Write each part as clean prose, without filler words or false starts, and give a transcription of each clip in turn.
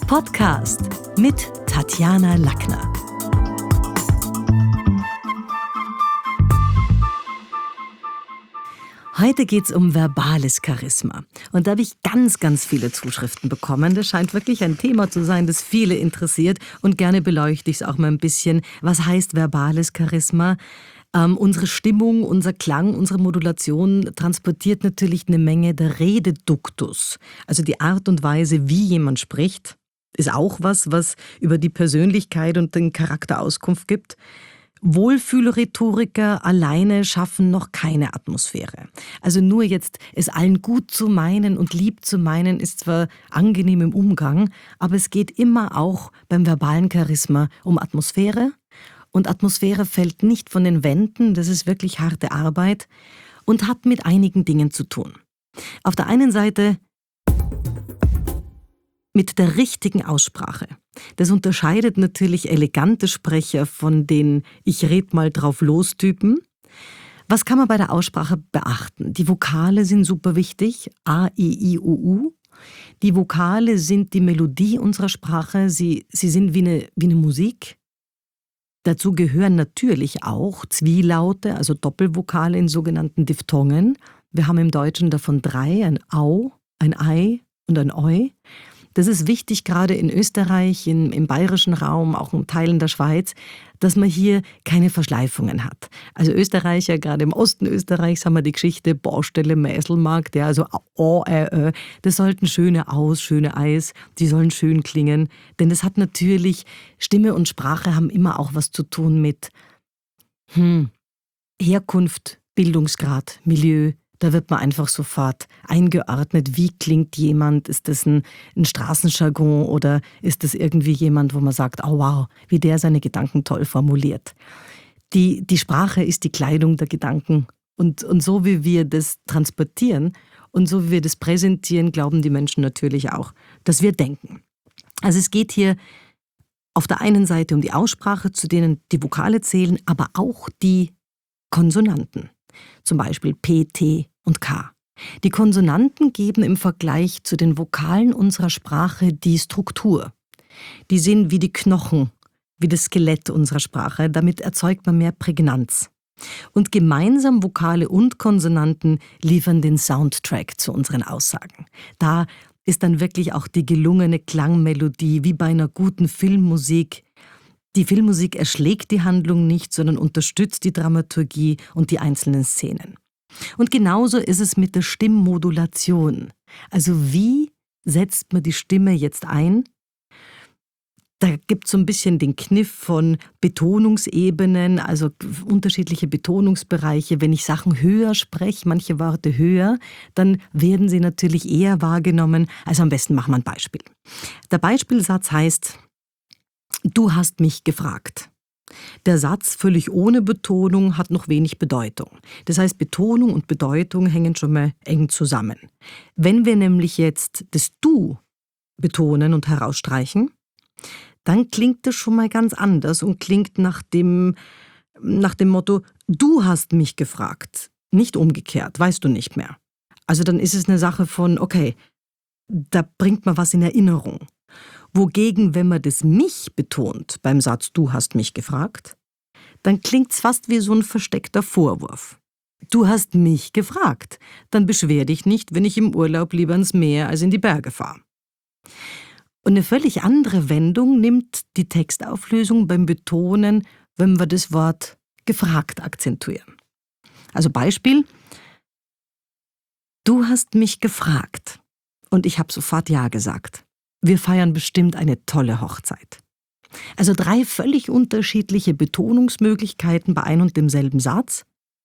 Podcast mit Tatjana Lackner. Heute geht es um verbales Charisma. Und da habe ich ganz viele Zuschriften bekommen. Das scheint wirklich ein Thema zu sein, das viele interessiert. Und gerne beleuchte ich es auch mal ein bisschen. Was heißt verbales Charisma? Unsere Stimmung, unser Klang, unsere Modulation transportiert natürlich eine Menge der Rededuktus. Also die Art und Weise, wie jemand spricht, ist auch was über die Persönlichkeit und den Charakter Auskunft gibt. Wohlfühlrhetoriker alleine schaffen noch keine Atmosphäre. Also nur jetzt es allen gut zu meinen und lieb zu meinen, ist zwar angenehm im Umgang, aber es geht immer auch beim verbalen Charisma um Atmosphäre. Und Atmosphäre fällt nicht von den Wänden, das ist wirklich harte Arbeit und hat mit einigen Dingen zu tun. Auf der einen Seite mit der richtigen Aussprache. Das unterscheidet natürlich elegante Sprecher von den Ich red mal drauf los Typen. Was kann man bei der Aussprache beachten? Die Vokale sind super wichtig. A, I, I, U, U. Die Vokale sind die Melodie unserer Sprache. Sie sind wie eine Musik. Dazu gehören natürlich auch Zwielaute, also Doppelvokale in sogenannten Diphthongen. Wir haben im Deutschen davon 3, ein Au, ein Ei und ein Oi. Das ist wichtig, gerade in Österreich, im bayerischen Raum, auch in Teilen der Schweiz, dass man hier keine Verschleifungen hat. Also Österreicher, gerade im Osten Österreichs haben wir die Geschichte Baustelle Mäselmarkt, ja, also das sollten schöne Aus, schöne Eis, die sollen schön klingen. Denn das hat natürlich, Stimme und Sprache haben immer auch was zu tun mit Herkunft, Bildungsgrad, Milieu. Da wird man einfach sofort eingeordnet, wie klingt jemand, ist das ein Straßenjargon oder ist das irgendwie jemand, wo man sagt, oh wow, wie der seine Gedanken toll formuliert. Die Sprache ist die Kleidung der Gedanken und so wie wir das transportieren und so wie wir das präsentieren, glauben die Menschen natürlich auch, dass wir denken. Also es geht hier auf der einen Seite um die Aussprache, zu denen die Vokale zählen, aber auch die Konsonanten. Zum Beispiel P, T und K. Die Konsonanten geben im Vergleich zu den Vokalen unserer Sprache die Struktur. Die sind wie die Knochen, wie das Skelett unserer Sprache. Damit erzeugt man mehr Prägnanz. Und gemeinsam Vokale und Konsonanten liefern den Soundtrack zu unseren Aussagen. Da ist dann wirklich auch die gelungene Klangmelodie, wie bei einer guten Filmmusik. Die Filmmusik erschlägt die Handlung nicht, sondern unterstützt die Dramaturgie und die einzelnen Szenen. Und genauso ist es mit der Stimmmodulation. Also wie setzt man die Stimme jetzt ein? Da gibt es so ein bisschen den Kniff von Betonungsebenen, also unterschiedliche Betonungsbereiche. Wenn ich Sachen höher spreche, manche Worte höher, dann werden sie natürlich eher wahrgenommen. Also am besten machen wir ein Beispiel. Der Beispielsatz heißt: Du hast mich gefragt. Der Satz völlig ohne Betonung hat noch wenig Bedeutung. Das heißt, Betonung und Bedeutung hängen schon mal eng zusammen. Wenn wir nämlich jetzt das Du betonen und herausstreichen, dann klingt das schon mal ganz anders und klingt nach dem Motto, du hast mich gefragt, nicht umgekehrt, weißt du nicht mehr. Also dann ist es eine Sache von, okay, da bringt man was in Erinnerung. Wogegen, wenn man das mich betont beim Satz du hast mich gefragt, dann klingt es fast wie so ein versteckter Vorwurf. Du hast mich gefragt, dann beschwer dich nicht, wenn ich im Urlaub lieber ins Meer als in die Berge fahre. Und eine völlig andere Wendung nimmt die Textauflösung beim Betonen, wenn wir das Wort gefragt akzentuieren. Also Beispiel: Du hast mich gefragt und ich habe sofort Ja gesagt. Wir feiern bestimmt eine tolle Hochzeit. Also 3 völlig unterschiedliche Betonungsmöglichkeiten bei ein und demselben Satz.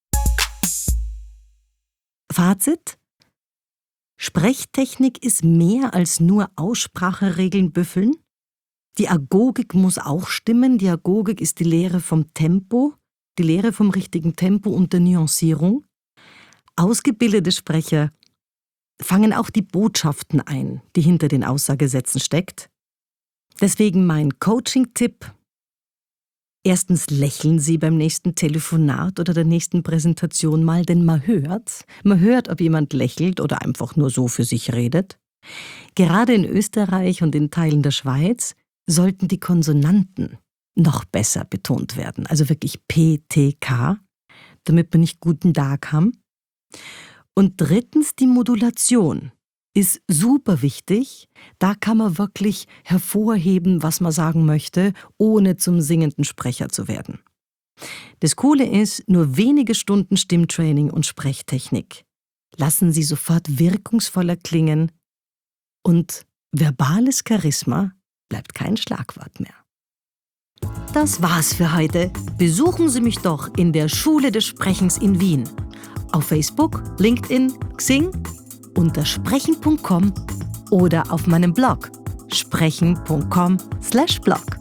Fazit: Sprechtechnik ist mehr als nur Ausspracheregeln büffeln. Die Agogik muss auch stimmen. Die Agogik ist die Lehre vom Tempo, die Lehre vom richtigen Tempo und der Nuancierung. Ausgebildete Sprecher fangen auch die Botschaften ein, die hinter den Aussagesätzen steckt. Deswegen mein Coaching-Tipp: Erstens lächeln Sie beim nächsten Telefonat oder der nächsten Präsentation mal, denn man hört, ob jemand lächelt oder einfach nur so für sich redet. Gerade in Österreich und in Teilen der Schweiz sollten die Konsonanten noch besser betont werden. Also wirklich PTK, damit wir nicht guten Tag haben. Und drittens die Modulation ist super wichtig. Da kann man wirklich hervorheben, was man sagen möchte, ohne zum singenden Sprecher zu werden. Das Coole ist, nur wenige Stunden Stimmtraining und Sprechtechnik lassen Sie sofort wirkungsvoller klingen und verbales Charisma bleibt kein Schlagwort mehr. Das war's für heute. Besuchen Sie mich doch in der Schule des Sprechens in Wien. Auf Facebook, LinkedIn, Xing, unter sprechen.com oder auf meinem Blog sprechen.com/blog.